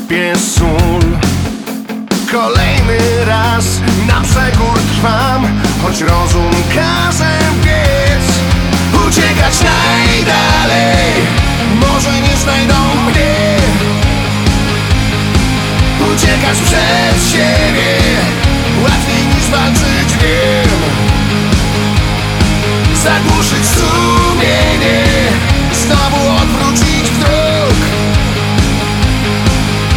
sypie sól. Kolejny raz na przekór trwam, choć rozum każe biec. Uciekać najdalej, może nie znajdą mnie. Uciekać przed siebie łatwiej niż walczyć, wiem. Zagłuszyć sól.